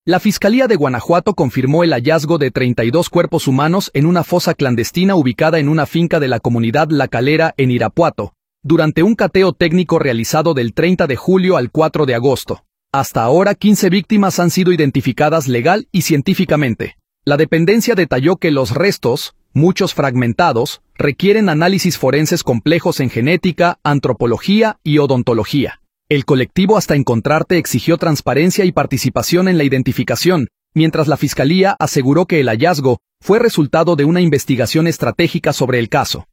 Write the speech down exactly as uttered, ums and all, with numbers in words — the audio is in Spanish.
La Fiscalía de Guanajuato confirmó el hallazgo de treinta y dos cuerpos humanos en una fosa clandestina ubicada en una finca de la comunidad La Calera, en Irapuato, durante un cateo técnico realizado del treinta de julio al cuatro de agosto. Hasta ahora, quince víctimas han sido identificadas legal y científicamente. La dependencia detalló que los restos, muchos fragmentados, requieren análisis forenses complejos en genética, antropología y odontología. El colectivo Hasta Encontrarte exigió transparencia y participación en la identificación, mientras la Fiscalía aseguró que el hallazgo fue resultado de una investigación estratégica sobre el caso.